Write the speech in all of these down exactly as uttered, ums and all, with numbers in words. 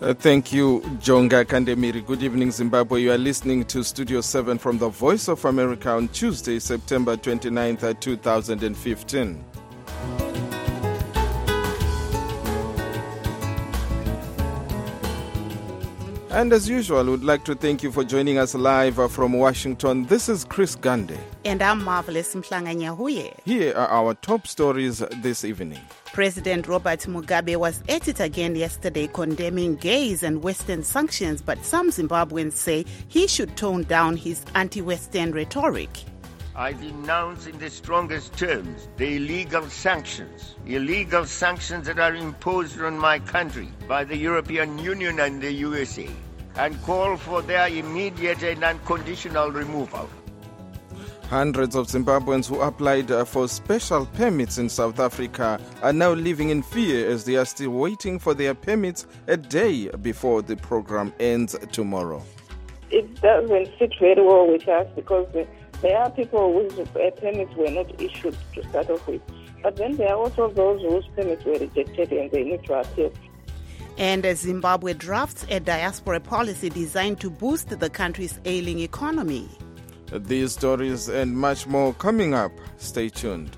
Uh, thank you, Jonga Kandemiri. Good evening, Zimbabwe. You are listening to Studio seven from the Voice of America on Tuesday, September twenty-ninth, two thousand fifteen. And as usual, we'd like to thank you for joining us live from Washington. This is Chris Gande. And I'm Marvelous Mhlanga-Nyahuye. Here are our top stories this evening. President Robert Mugabe was at it again yesterday, condemning gays and Western sanctions, but some Zimbabweans say he should tone down his anti-Western rhetoric. I denounce in the strongest terms the illegal sanctions, illegal sanctions that are imposed on my country by the European Union and the U S A, and call for their immediate and unconditional removal. Hundreds of Zimbabweans who applied for special permits in South Africa are now living in fear as they are still waiting for their permits a day before the program ends tomorrow. It doesn't fit very well with us because there are people whose permits were not issued to start off with. But then there are also those whose permits were rejected and they need to appeal. And Zimbabwe drafts a diaspora policy designed to boost the country's ailing economy. These stories and much more coming up. Stay tuned.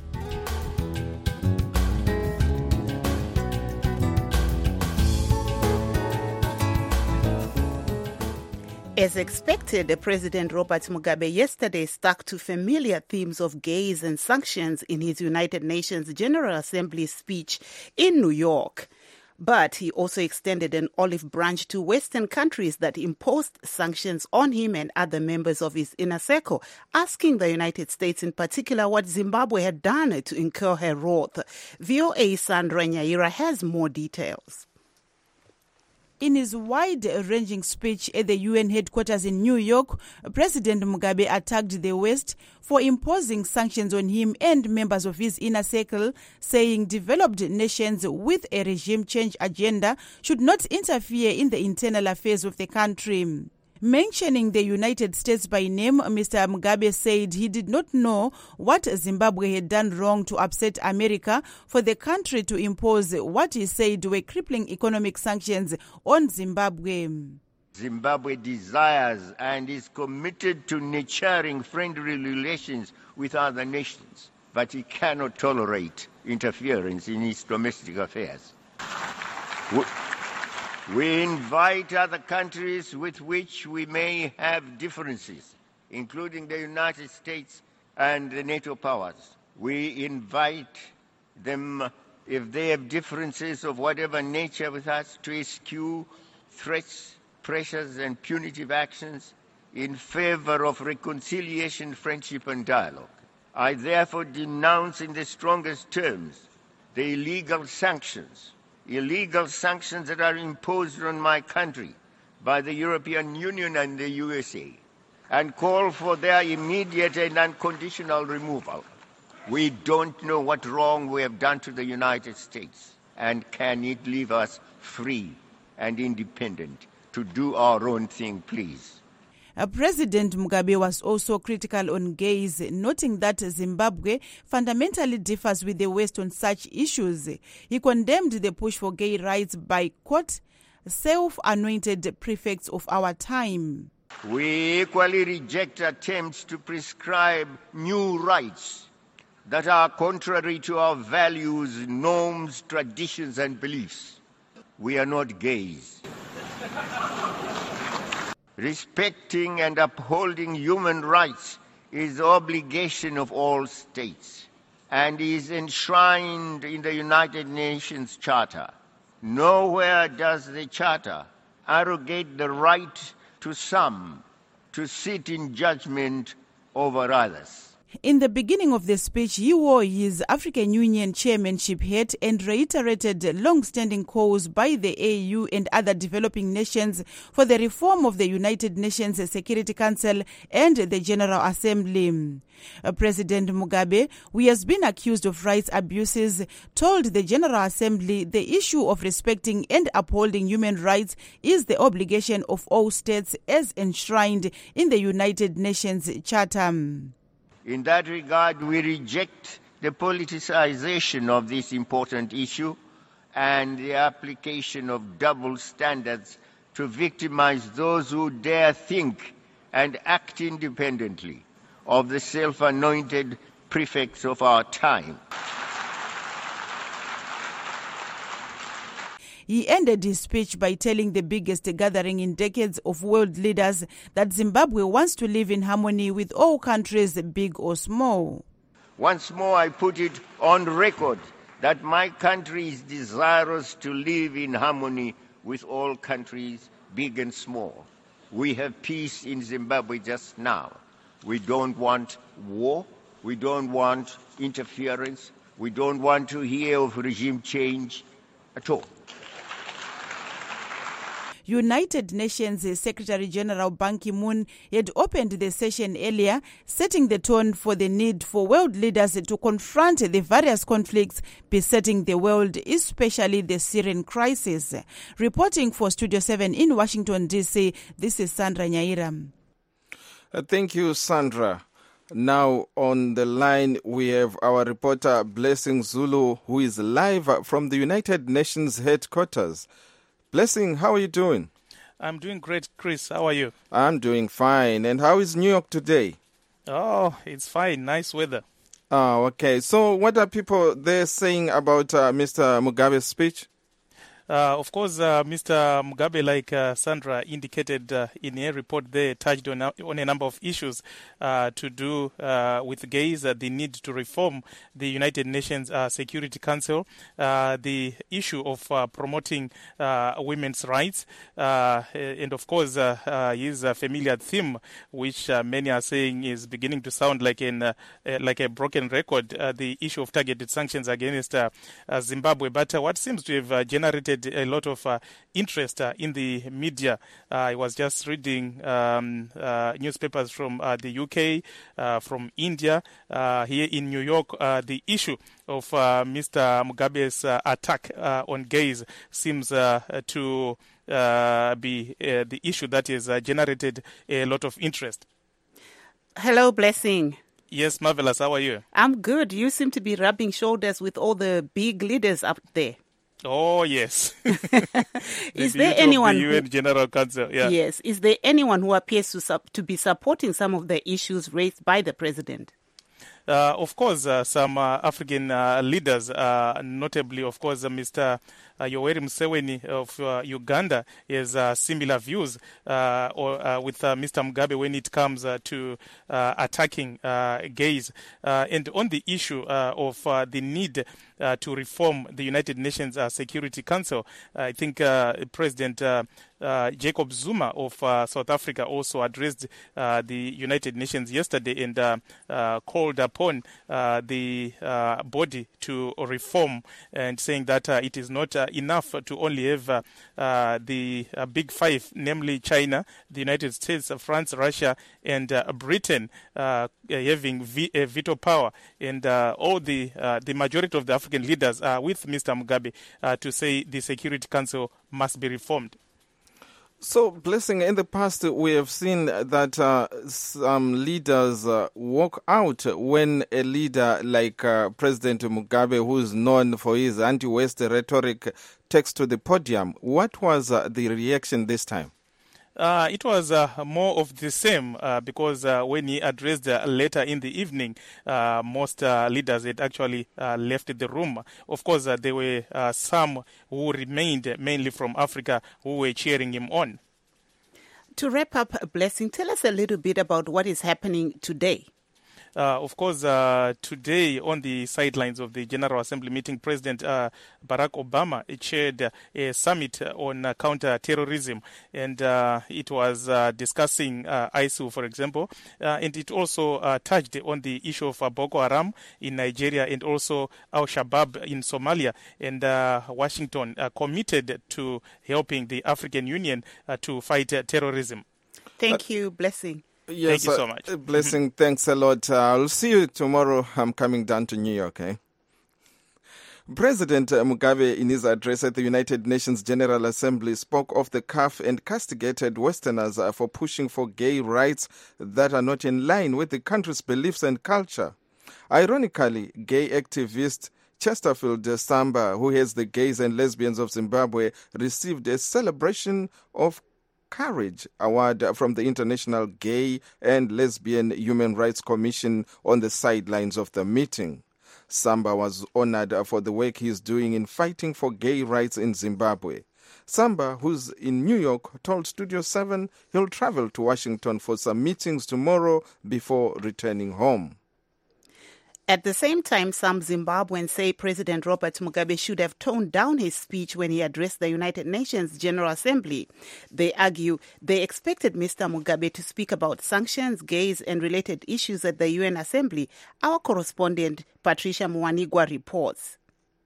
As expected, President Robert Mugabe yesterday stuck to familiar themes of gays and sanctions in his United Nations General Assembly speech in New York. But he also extended an olive branch to Western countries that imposed sanctions on him and other members of his inner circle, asking the United States in particular what Zimbabwe had done to incur her wrath. V O A Sandra Nyaira has more details. In his wide-ranging speech at the U N headquarters in New York, President Mugabe attacked the West for imposing sanctions on him and members of his inner circle, saying developed nations with a regime change agenda should not interfere in the internal affairs of the country. Mentioning the United States by name, Mister Mugabe said he did not know what Zimbabwe had done wrong to upset America for the country to impose what he said were crippling economic sanctions on Zimbabwe. Zimbabwe desires and is committed to nurturing friendly relations with other nations, but it cannot tolerate interference in its domestic affairs. We invite other countries with which we may have differences, including the United States and the NATO powers. We invite them, if they have differences of whatever nature with us, to eschew threats, pressures, and punitive actions in favor of reconciliation, friendship, and dialogue. I therefore denounce in the strongest terms the illegal sanctions illegal sanctions that are imposed on my country by the European Union and the U S A, and call for their immediate and unconditional removal. We don't know what wrong we have done to the United States, and can it leave us free and independent to do our own thing, please? Uh, President Mugabe was also critical on gays, noting that Zimbabwe fundamentally differs with the West on such issues. He condemned the push for gay rights by, quote, self-anointed prefects of our time. We equally reject attempts to prescribe new rights that are contrary to our values, norms, traditions, and beliefs. We are not gays. Respecting and upholding human rights is the obligation of all states and is enshrined in the United Nations Charter. Nowhere does the Charter arrogate the right to some to sit in judgment over others. In the beginning of the speech, he wore his African Union chairmanship hat and reiterated long-standing calls by the A U and other developing nations for the reform of the United Nations Security Council and the General Assembly. Uh, President Mugabe, who has been accused of rights abuses, told the General Assembly the issue of respecting and upholding human rights is the obligation of all states as enshrined in the United Nations Charter. In that regard, we reject the politicization of this important issue and the application of double standards to victimize those who dare think and act independently of the self-anointed prefects of our time. He ended his speech by telling the biggest gathering in decades of world leaders that Zimbabwe wants to live in harmony with all countries, big or small. Once more, I put it on record that my country is desirous to live in harmony with all countries, big and small. We have peace in Zimbabwe just now. We don't want war. We don't want interference. We don't want to hear of regime change at all. United Nations Secretary General Ban Ki-moon had opened the session earlier, setting the tone for the need for world leaders to confront the various conflicts besetting the world, especially the Syrian crisis. Reporting for Studio seven in Washington, D C, this is Sandra Nyaira. Uh, thank you, Sandra. Now on the line we have our reporter Blessing Zulu, who is live from the United Nations headquarters. Blessing, how are you doing? I'm doing great, Chris. How are you? I'm doing fine. And how is New York today? Oh, it's fine. Nice weather. Oh, okay. So what are people there saying about uh, Mister Mugabe's speech? Uh, of course, uh, Mister Mugabe, like uh, Sandra indicated uh, in her report there, touched on, on a number of issues uh, to do uh, with gays, uh, the need to reform the United Nations uh, Security Council, uh, the issue of uh, promoting uh, women's rights, uh, and of course, uh, uh, his uh, familiar theme, which uh, many are saying is beginning to sound like an uh, uh, like a broken record, uh, the issue of targeted sanctions against uh, uh, Zimbabwe. But uh, what seems to have uh, generated a lot of uh, interest uh, in the media. Uh, I was just reading um, uh, newspapers from uh, the U K, uh, from India, uh, here in New York. Uh, the issue of uh, Mister Mugabe's uh, attack uh, on gays seems uh, to uh, be uh, the issue that has uh, generated a lot of interest. Hello, Blessing. Yes, Marvelous, how are you? I'm good. You seem to be rubbing shoulders with all the big leaders up there. Oh, yes. Is there anyone the U N who, General Council? Yeah. Yes. Is there anyone who appears to sub, to be supporting some of the issues raised by the president? Uh, of course, uh, some uh, African uh, leaders, uh, notably, of course, uh, Mister Uh, Yoweri Museveni of uh, Uganda, has uh, similar views uh, or, uh, with uh, Mister Mugabe when it comes uh, to uh, attacking uh, gays. Uh, and on the issue uh, of uh, the need uh, to reform the United Nations uh, Security Council, I think uh, President uh, uh, Jacob Zuma of uh, South Africa also addressed uh, the United Nations yesterday and uh, uh, called upon uh, the uh, body to reform, and saying that uh, it is not uh, enough to only have uh, uh, the uh, big five, namely China, the United States, uh, France, Russia, and uh, Britain uh, having v- uh, veto power, and uh, all the uh, the majority of the African leaders are with Mister Mugabe uh, to say the Security Council must be reformed. So, Blessing, in the past we have seen that uh, some leaders uh, walk out when a leader like uh, President Mugabe, who is known for his anti-West rhetoric, takes to the podium. What was uh, the reaction this time? Uh, it was uh, more of the same uh, because uh, when he addressed uh, later in the evening, uh, most uh, leaders had actually uh, left the room. Of course, uh, there were uh, some who remained, mainly from Africa, who were cheering him on. To wrap up, Blessing, tell us a little bit about what is happening today. Uh, of course, uh, today on the sidelines of the General Assembly meeting, President uh, Barack Obama chaired uh, a summit on uh, counter-terrorism, and uh, it was uh, discussing uh, I S I L, for example, uh, and it also uh, touched on the issue of uh, Boko Haram in Nigeria and also Al-Shabaab in Somalia, and uh, Washington uh, committed to helping the African Union uh, to fight uh, terrorism. Thank you, Blessing. Yes, Thank you so much. Uh, Blessing, thanks a lot. Uh, I'll see you tomorrow. I'm coming down to New York, eh? President Mugabe, in his address at the United Nations General Assembly, spoke off the cuff and castigated Westerners uh, for pushing for gay rights that are not in line with the country's beliefs and culture. Ironically, gay activist Chesterfield Samba, who heads the Gays and Lesbians of Zimbabwe, received a Celebration of Courage award from the International Gay and Lesbian Human Rights Commission on the sidelines of the meeting. Samba was honored for the work he is doing in fighting for gay rights in Zimbabwe. Samba, who's in New York, told Studio seven he'll travel to Washington for some meetings tomorrow before returning home. At the same time, some Zimbabweans say President Robert Mugabe should have toned down his speech when he addressed the United Nations General Assembly. They argue they expected Mister Mugabe to speak about sanctions, gays, and related issues at the U N Assembly. Our correspondent Patricia Mwanigwa reports.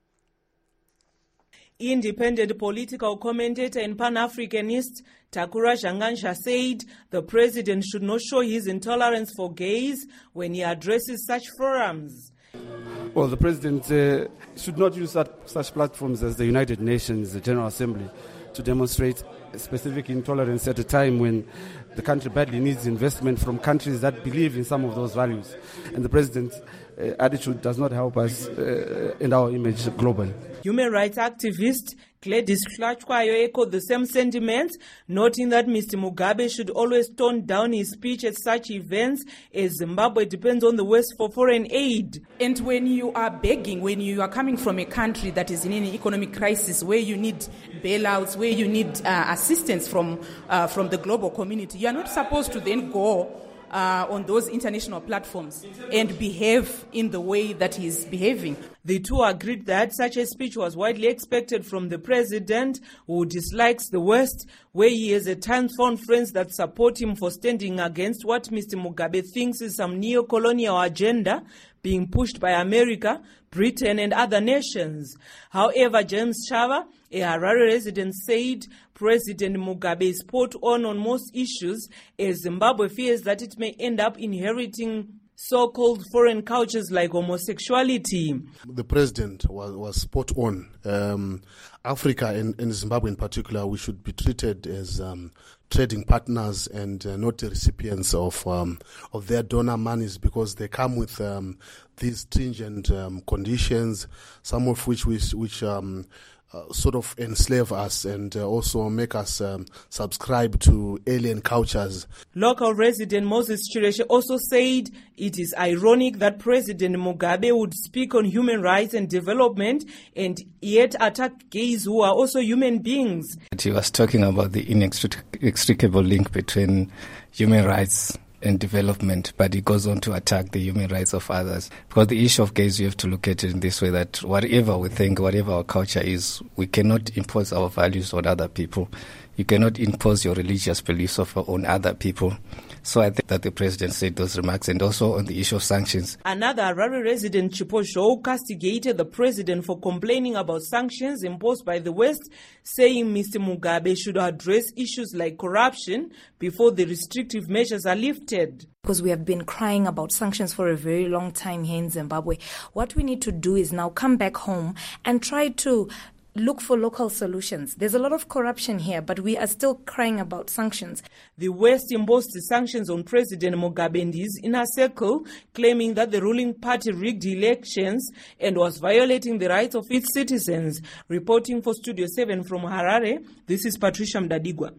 Independent political commentator and Pan-Africanist Takura Jangansha said the president should not show his intolerance for gays when he addresses such forums. Well, the president uh, should not use such, such platforms as the United Nations the General Assembly to demonstrate specific intolerance at a time when the country badly needs investment from countries that believe in some of those values. And the president's uh, attitude does not help us uh, in our image globally. Human rights activist Gladys Hlachwayo echoed the same sentiments, noting that Mister Mugabe should always tone down his speech at such events as Zimbabwe depends on the West for foreign aid. And when you are begging, when you are coming from a country that is in an economic crisis, where you need bailouts, where you need uh, assistance from uh, from the global community, you are not supposed to then go Uh, on those international platforms and behave in the way that he is behaving. The two agreed that such a speech was widely expected from the president, who dislikes the West, where he has at times found friends that support him for standing against what Mister Mugabe thinks is some neo-colonial agenda being pushed by America, Britain and other nations. However, James Chava, a Harare resident, said President Mugabe is spot on on most issues, as Zimbabwe fears that it may end up inheriting so-called foreign cultures like homosexuality. The president was, was spot on. Um, Africa and, and Zimbabwe in particular, we should be treated as um, trading partners and uh, not the recipients of um, of their donor monies, because they come with um, these stringent um, conditions, some of which which, which um, Uh, sort of enslave us and uh, also make us um, subscribe to alien cultures. Local resident Moses Chireshe also said it is ironic that President Mugabe would speak on human rights and development and yet attack gays who are also human beings. He was talking about the inextricable link between human rights and development, but he goes on to attack the human rights of others. Because the issue of gays, you have to look at it in this way, that whatever we think, whatever our culture is, we cannot impose our values on other people. You cannot impose your religious beliefs on other people. So I think that the president said those remarks, and also on the issue of sanctions. Another Harare resident, Chipo Show, castigated the president for complaining about sanctions imposed by the West, saying Mister Mugabe should address issues like corruption before the restrictive measures are lifted. Because we have been crying about sanctions for a very long time here in Zimbabwe. What we need to do is now come back home and try to look for local solutions. There's a lot of corruption here, but we are still crying about sanctions. The West imposed the sanctions on President Mugabe and his inner circle, claiming that the ruling party rigged elections and was violating the rights of its citizens. Reporting for Studio seven from Harare, this is Patricia Mdadigwa.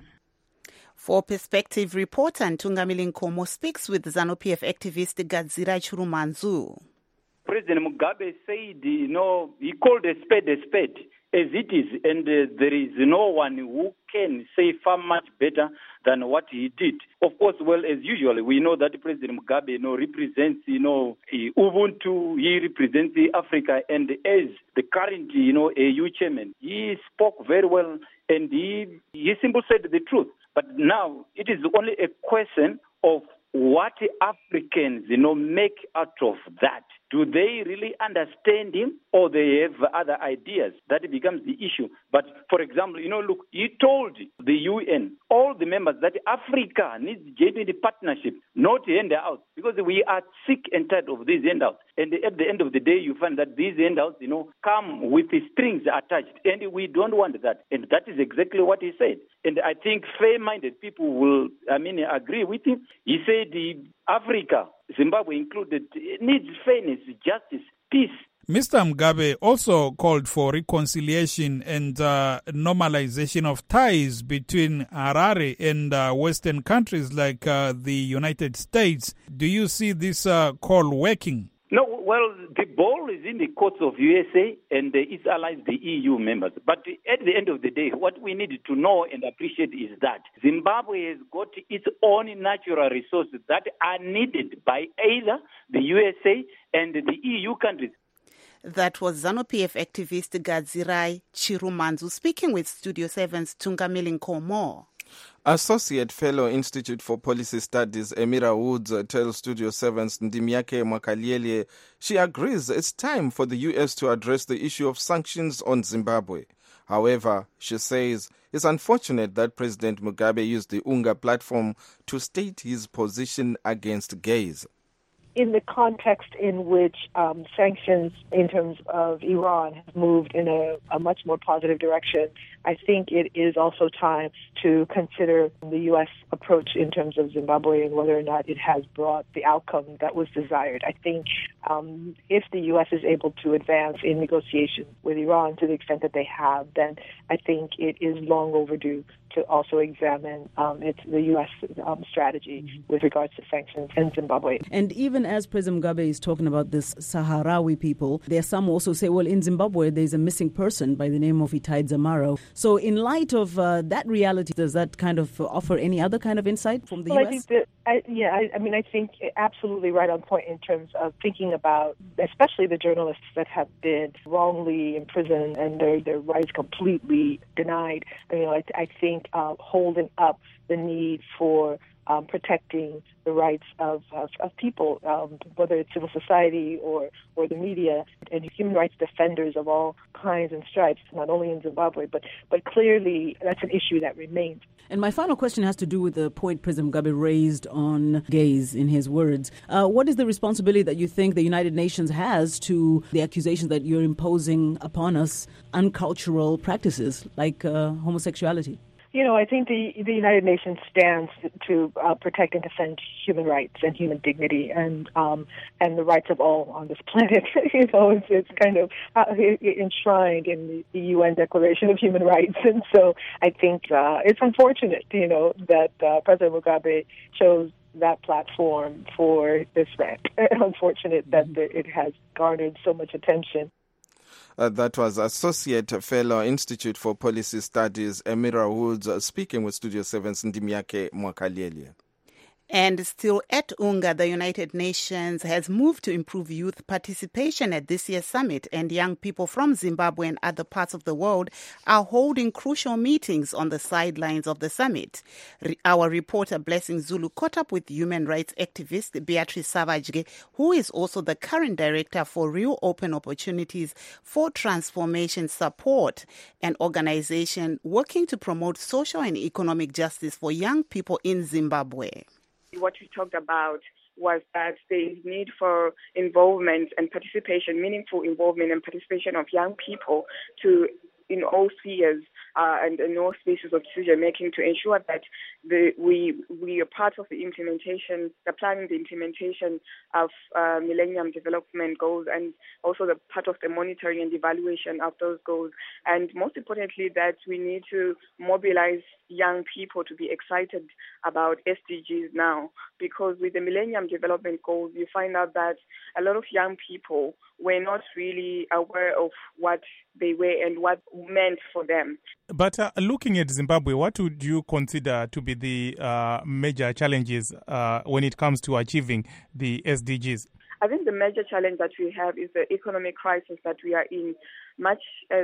For Perspective reporter Ntungamili Nkomo speaks with ZANU-P F activist Gadzira Chirumanzu. President Mugabe said, you know, he called a spade a spade, as it is, and uh, there is no one who can say far much better than what he did. Of course, well, as usual, we know that President Mugabe, you know, represents, you know, Ubuntu, he represents Africa, and as the current, you know, A U chairman, he spoke very well, and he, he simply said the truth. But now it is only a question of what Africans, you know, make out of that. Do they really understand him, or they have other ideas? That becomes the issue. But, for example, you know, look, he told the U N, all the members, that Africa needs genuine partnership, not handouts, because we are sick and tired of these handouts. And at the end of the day, you find that these handouts, you know, come with the strings attached, and we don't want that. And that is exactly what he said. And I think fair-minded people will, I mean, agree with him. He said the Africa, Zimbabwe included, needs fairness, justice, peace. Mister Mugabe also called for reconciliation and uh, normalization of ties between Harare and uh, Western countries like uh, the United States. Do you see this uh, call working? No, well, the ball is in the courts of U S A and its allies, the E U members. But at the end of the day, what we need to know and appreciate is that Zimbabwe has got its own natural resources that are needed by either the U S A and the E U countries. That was ZANU-P F activist Gadzirai Chirumanzu speaking with Studio seven's Tungamili Nkomo. Associate Fellow Institute for Policy Studies Emira Woods tells Studio seven's Ndimiake Mwakaliele she agrees it's time for the U S to address the issue of sanctions on Zimbabwe. However, she says it's unfortunate that President Mugabe used the UNGA platform to state his position against gays. In the context in which um, sanctions in terms of Iran have moved in a, a much more positive direction, I think it is also time to consider the U S approach in terms of Zimbabwe and whether or not it has brought the outcome that was desired. I think um, if the U S is able to advance in negotiations with Iran to the extent that they have, then I think it is long overdue to also examine um, it's the U S um, strategy mm-hmm. with regards to sanctions in Zimbabwe. And even as President Mugabe is talking about this Sahrawi people, there are some who also say, well, in Zimbabwe, there's a missing person by the name of Itai Dzamara. So in light of uh, that reality, does that kind of offer any other kind of insight from the well, U S? I think that, I, yeah, I, I mean, I think absolutely right on point in terms of thinking about, especially the journalists that have been wrongly imprisoned and their, their rights completely denied. You know, I, I think uh, holding up the need for Um, protecting the rights of, of, of people, um, whether it's civil society or, or the media, and human rights defenders of all kinds and stripes, not only in Zimbabwe, but, but clearly that's an issue that remains. And my final question has to do with the point President Mugabe raised on gays, in his words. Uh, what is the responsibility that you think the United Nations has to the accusations that you're imposing upon us uncultural practices like uh, homosexuality? You know, I think the, the United Nations stands to uh, protect and defend human rights and human dignity and um, and the rights of all on this planet. you know, it's, it's kind of uh, enshrined in the, the U N Declaration of Human Rights. And so I think uh, it's unfortunate, you know, that uh, President Mugabe chose that platform for this event. Unfortunate that the, it has garnered so much attention. Uh, that was Associate Fellow Institute for Policy Studies Emira Woods uh, speaking with Studio seven's Ndimiake Mwakaliele. And still at UNGA, the United Nations has moved to improve youth participation at this year's summit, and young people from Zimbabwe and other parts of the world are holding crucial meetings on the sidelines of the summit. Re- our reporter Blessing Zulu caught up with human rights activist Beatrice Savage, who is also the current director for Real Open Opportunities for Transformation Support, an organization working to promote social and economic justice for young people in Zimbabwe. What we talked about was that there is need for involvement and participation, meaningful involvement and participation of young people to in all spheres uh, and in all spaces of decision making to ensure that the, we we are part of the implementation, the planning, the implementation of uh, Millennium Development Goals, and also the part of the monitoring and evaluation of those goals. And most importantly, that we need to mobilize young people to be excited about S D Gs now, because with the Millennium Development Goals, you find out that a lot of young people were not really aware of what they were and what meant for them. But uh, looking at Zimbabwe, what would you consider to be the uh, major challenges uh, when it comes to achieving the S D Gs? I think the major challenge that we have is the economic crisis that we are in. Much as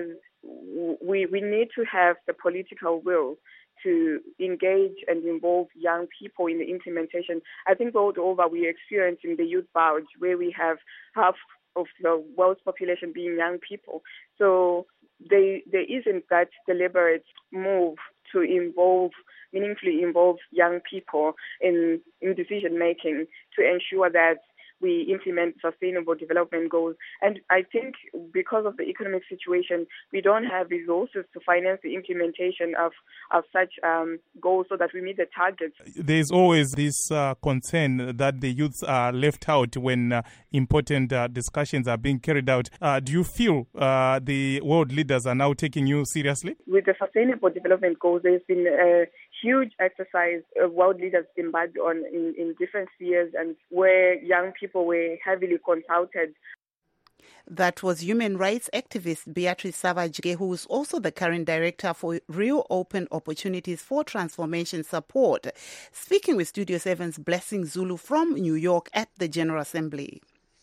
we we need to have the political will to engage and involve young people in the implementation. I think world over we are experiencing the youth bulge, where we have half of the world's population being young people. So they, there isn't that deliberate move to involve, meaningfully involve young people in, in decision making to ensure that we implement sustainable development goals. And I think because of the economic situation, we don't have resources to finance the implementation of, of such um, goals so that we meet the targets. There's always this uh, concern that the youths are left out when uh, important uh, discussions are being carried out. Uh, do you feel uh, the world leaders are now taking you seriously? With the Sustainable Development Goals, there's been a huge exercise of world leaders embarked on in, in different spheres, and where young people were heavily consulted. That was human rights activist Beatrice Savage, who is also the current director for Real Open Opportunities for Transformation Support, speaking with Studio seven's Blessing Zulu from New York at the General Assembly.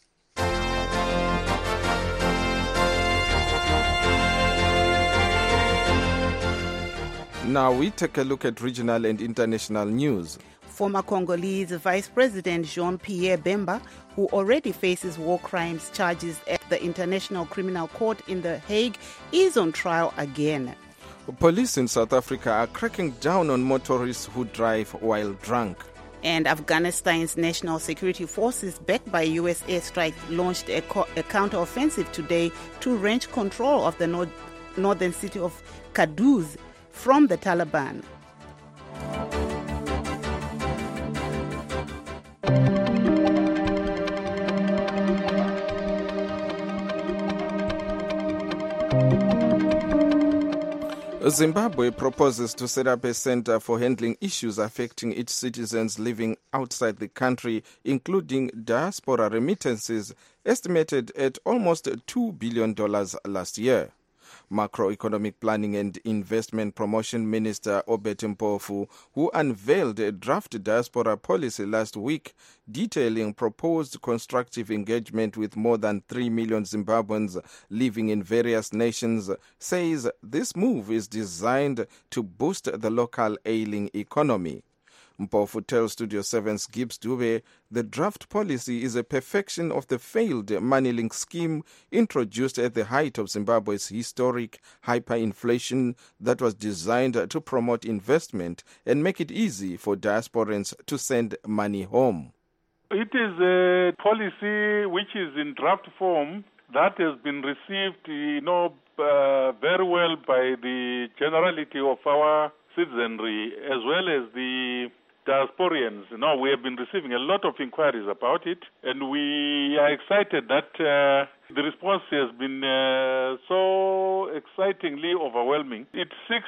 Now we take a look at regional and international news. Former Congolese Vice President Jean-Pierre Bemba, who already faces war crimes charges at the International Criminal Court in The Hague, is on trial again. Police in South Africa are cracking down on motorists who drive while drunk. And Afghanistan's National Security Forces, backed by U S airstrike, launched a, co- a counter-offensive today to wrench control of the nor- northern city of Kunduz from the Taliban. Zimbabwe proposes to set up a center for handling issues affecting its citizens living outside the country, including diaspora remittances, estimated at almost two billion dollars last year. Macroeconomic Planning and Investment Promotion Minister Obet Mpofu, who unveiled a draft diaspora policy last week detailing proposed constructive engagement with more than three million Zimbabweans living in various nations, says this move is designed to boost the local ailing economy. Mpofu tells Studio seven's Gibbs Dube the draft policy is a perfection of the failed MoneyLink scheme introduced at the height of Zimbabwe's historic hyperinflation that was designed to promote investment and make it easy for diasporans to send money home. It is a policy which is in draft form that has been received, you know, uh, very well by the generality of our citizenry as well as the diasporians. Now, we have been receiving a lot of inquiries about it, and we are excited that uh, the response has been uh, so excitingly overwhelming. It seeks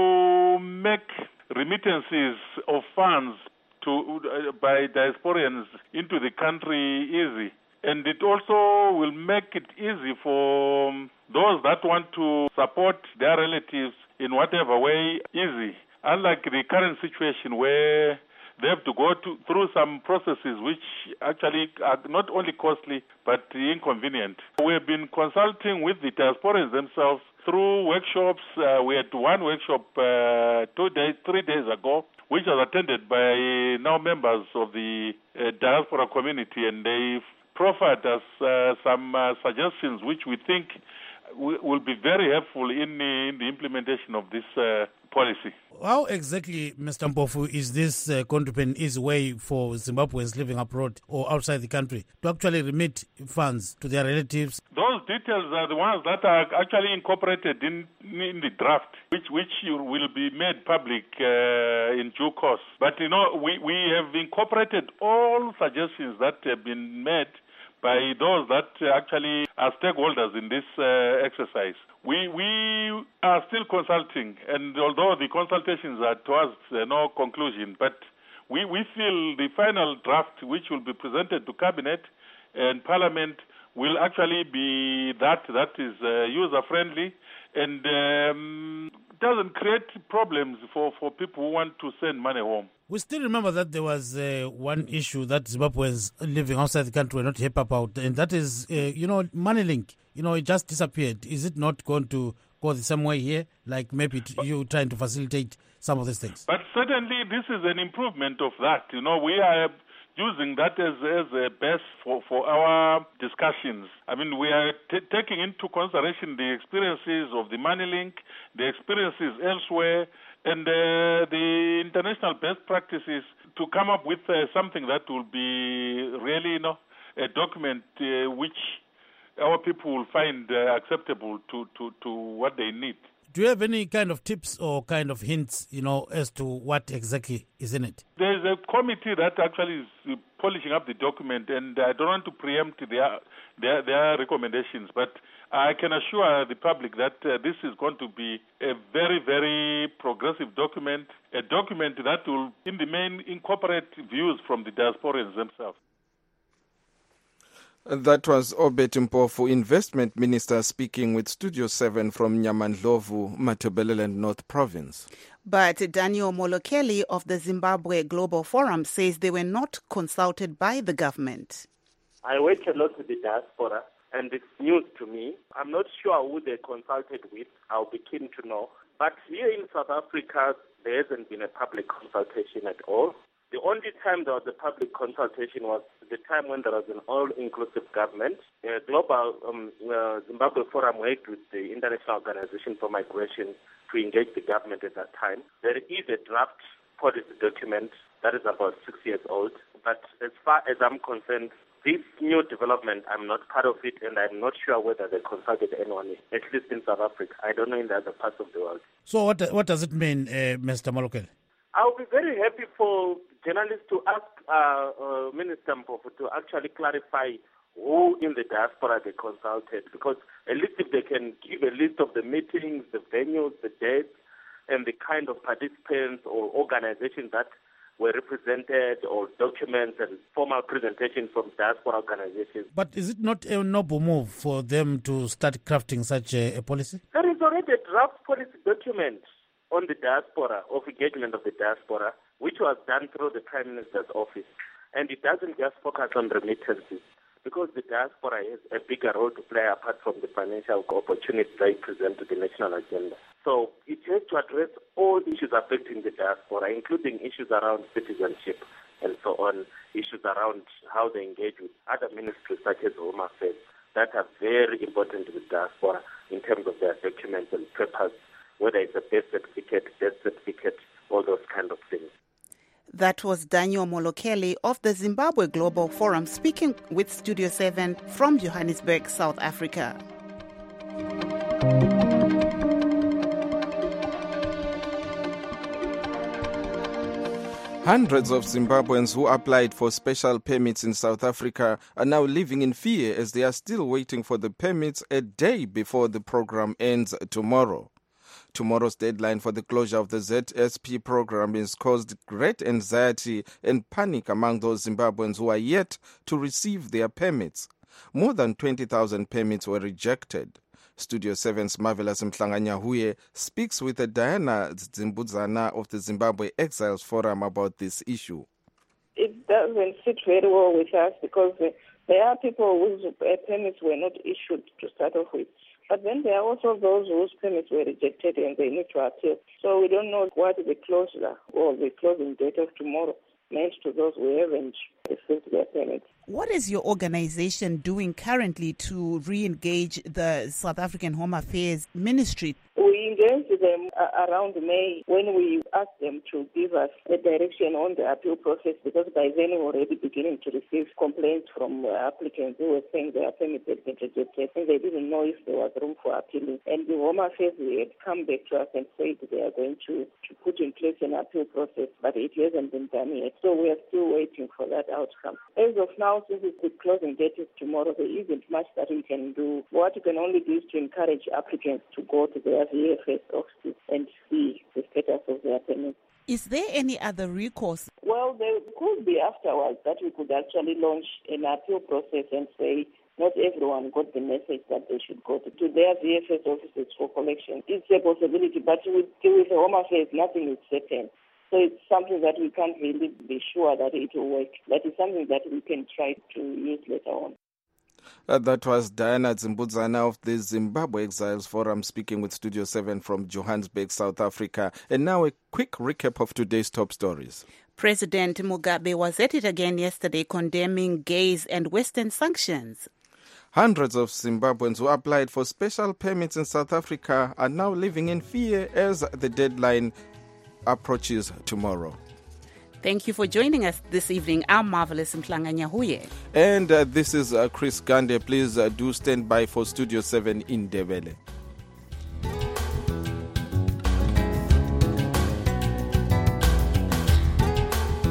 to make remittances of funds to uh, by diasporians into the country easy. And it also will make it easy for those that want to support their relatives in whatever way easy. Unlike the current situation where they have to go to, through some processes which actually are not only costly but inconvenient. We have been consulting with the diasporans themselves through workshops. Uh, we had one workshop uh, two days, three days ago, which was attended by now members of the uh, diaspora community, and they proffered us uh, some uh, suggestions which we think w- will be very helpful in, uh, in the implementation of this uh, policy. How exactly, Mister Mpofu, is this uh, going to be an easy way for Zimbabweans living abroad or outside the country to actually remit funds to their relatives? Those details are the ones that are actually incorporated in, in the draft, which which will be made public uh, in due course. But, you know, we, we have incorporated all suggestions that have been made by those that actually are stakeholders in this uh, exercise. We we are still consulting, and although the consultations are towards uh, no conclusion, but we, we feel the final draft, which will be presented to Cabinet and Parliament, will actually be that that is uh, user-friendly and um, doesn't create problems for, for people who want to send money home. We still remember that there was uh, one issue that Zimbabweans living outside the country were not happy about, and that is, uh, you know, MoneyLink. You know, it just disappeared. Is it not going to go the same way here, like maybe t- you trying to facilitate some of these things? But certainly this is an improvement of that. You know, we are using that as, as a base for, for our discussions. I mean, we are t- taking into consideration the experiences of the MoneyLink, the experiences elsewhere, and uh, the international best practices to come up with uh, something that will be really, you know, a document uh, which our people will find uh, acceptable to, to, to what they need. Do you have any kind of tips or kind of hints, you know, as to what exactly is in it? There's a committee that actually is uh, polishing up the document, and I don't want to preempt their their, their recommendations, but I can assure the public that uh, this is going to be a very, very progressive document, a document that will, in the main, incorporate views from the diasporans themselves. That was Obet Mpofu, Investment Minister, speaking with Studio seven from Nyamandlovu, Matabeleland North Province. But Daniel Molokeli of the Zimbabwe Global Forum says they were not consulted by the government. I work a lot with the diaspora, and it's news to me. I'm not sure who they consulted with. I'll be keen to know. But here in South Africa, there hasn't been a public consultation at all. The only time there was a public consultation was the time when there was an all-inclusive government. The Global um, uh, Zimbabwe Forum worked with the International Organization for Migration to engage the government at that time. There is a draft policy document that is about six years old. But as far as I'm concerned, this new development, I'm not part of it, and I'm not sure whether they consulted anyone, at least in South Africa. I don't know in the other parts of the world. So what what does it mean, uh, Mister Molokeli? I'll be very happy for journalists to ask uh, uh, Minister Mpofu to actually clarify who in the diaspora they consulted, because at least if they can give a list of the meetings, the venues, the dates, and the kind of participants or organizations that were represented, or documents and formal presentations from diaspora organizations. But is it not a noble move for them to start crafting such a, a policy? There is already a draft policy document on the diaspora, of engagement of the diaspora, which was done through the Prime Minister's office. And it doesn't just focus on remittances, because the diaspora has a bigger role to play apart from the financial opportunities they present to the national agenda. So it has to address all issues affecting the diaspora, including issues around citizenship and so on, issues around how they engage with other ministries such as Home Affairs that are very important to the diaspora in terms of their documents and papers, whether it's a birth certificate, death certificate, all those kind of things. That was Daniel Molokeli of the Zimbabwe Global Forum speaking with Studio seven from Johannesburg, South Africa. Hundreds of Zimbabweans who applied for special permits in South Africa are now living in fear as they are still waiting for the permits a day before the program ends tomorrow. Tomorrow's deadline for the closure of the Z S P program has caused great anxiety and panic among those Zimbabweans who are yet to receive their permits. More than twenty thousand permits were rejected. Studio seven's Marvelous Mhlanganyahuye speaks with Diana Dzimbudzana of the Zimbabwe Exiles Forum about this issue. It doesn't sit very well with us, because there are people whose permits were not issued to start off with. But then there are also those whose permits were rejected and they need to appeal. So we don't know what the closure or the closing date of tomorrow meant to those who haven't received their permits. What is your organization doing currently to re-engage the South African Home Affairs Ministry? We engaged them uh, around May when we asked them to give us a direction on the appeal process, because by then we were already beginning to receive complaints from uh, applicants who were saying their permits had been rejected and they didn't know if there was room for appealing. And the Home Affairs had come back to us and said they are going to, to put in place an appeal process, but it hasn't been done yet. So we are still waiting for that outcome. As of now, since the closing date is tomorrow, there isn't much that we can do. What we can only do is to encourage applicants to go to their V F S offices and see the status of their permits. Is there any other recourse? Well, there could be afterwards that we could actually launch an appeal process and say not everyone got the message that they should go to, to their V F S offices for collection. It's a possibility, but with, with the Home Affairs, nothing is certain. So it's something that we can't really be sure that it will work. That is something that we can try to use later on. Uh, that was Diana Dzimbudzana of the Zimbabwe Exiles Forum speaking with Studio seven from Johannesburg, South Africa. And now a quick recap of today's top stories. President Mugabe was at it again yesterday, condemning gays and Western sanctions. Hundreds of Zimbabweans who applied for special permits in South Africa are now living in fear as the deadline approaches tomorrow. Thank you for joining us this evening. I'm Marvelous Mhlanga Nyahuye. And uh, this is uh, Chris Gande. Please uh, do stand by for Studio seven in Ndebele.